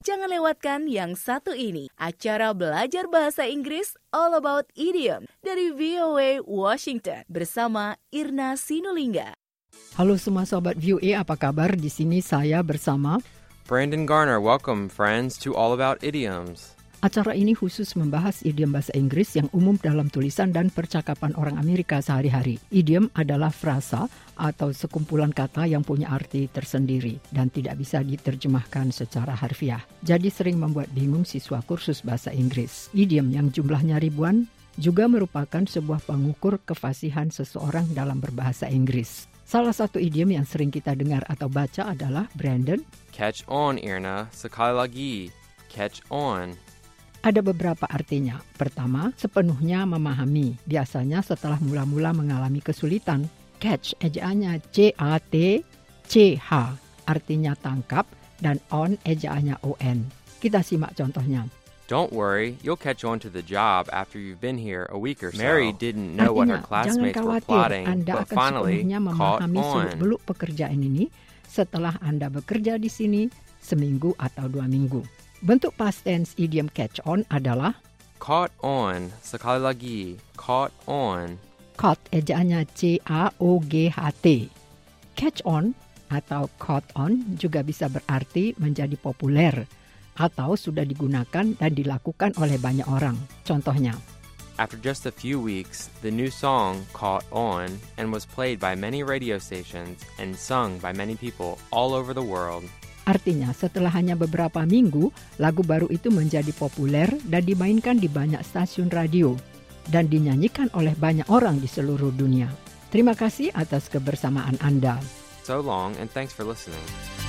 Jangan lewatkan yang satu ini, acara belajar bahasa Inggris All About Idiom dari VOA Washington bersama Irna Sinulinga. Halo semua sobat VOA, apa kabar? Di sini saya bersama Brandon Garner. Welcome, friends, to All About Idioms. Acara ini khusus membahas idiom bahasa Inggris yang umum dalam tulisan dan percakapan orang Amerika sehari-hari. Idiom adalah frasa atau sekumpulan kata yang punya arti tersendiri dan tidak bisa diterjemahkan secara harfiah. Jadi sering membuat bingung siswa kursus bahasa Inggris. Idiom yang jumlahnya ribuan juga merupakan sebuah pengukur kefasihan seseorang dalam berbahasa Inggris. Salah satu idiom yang sering kita dengar atau baca adalah Brandon. Catch on, Irna. Sekali lagi. Catch on. Ada beberapa artinya. Pertama, sepenuhnya memahami. Biasanya setelah mula-mula mengalami kesulitan. Catch, ejaannya C-A-T-C-H. Artinya tangkap dan on, ejaannya O-N. Kita simak contohnya. Don't worry, you'll catch on to the job after you've been here a week or so. Mary didn't know what her classmates were plotting, Anda but finally sepenuhnya caught memahami on. seluk-beluk pekerjaan ini setelah Anda bekerja di sini seminggu atau 2 minggu. Bentuk past tense idiom catch on adalah Caught on. Sekali lagi. Caught on. caught, ejaannya C-A-O-G-H-T. Catch on atau caught on juga bisa berarti menjadi populer atau sudah digunakan dan dilakukan oleh banyak orang. Contohnya, After just a few weeks, the new song caught on and was played by many radio stations and sung by many people all over the world. artinya setelah hanya beberapa minggu, lagu baru itu menjadi populer dan dimainkan di banyak stasiun radio dan dinyanyikan oleh banyak orang di seluruh dunia. Terima kasih atas kebersamaan Anda. So long, and thanks for listening.